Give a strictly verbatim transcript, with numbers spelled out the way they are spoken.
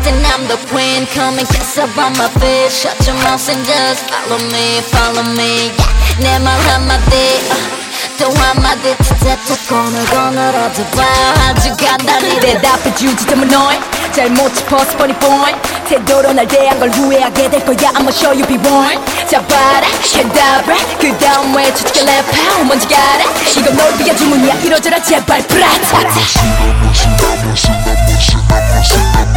then I'm the queen. Come and kiss up on my face. Shut your mouth and just follow me, follow me. Yeah, 내 말 한마디 uh. 또 한마디 진짜 오늘 오늘어도 봐 아주 간단히 대답해주지 좀 너의 잘못 짚어서 funny boy 태도로 날 대한 걸 후회하게 될 거야 I'ma show you be one 잡아라 캔다브라 그 다음 외쳐줄게 랩하고 뭔지 알아 이건 널 위한 주문이야 이뤄져라 제발 브라타타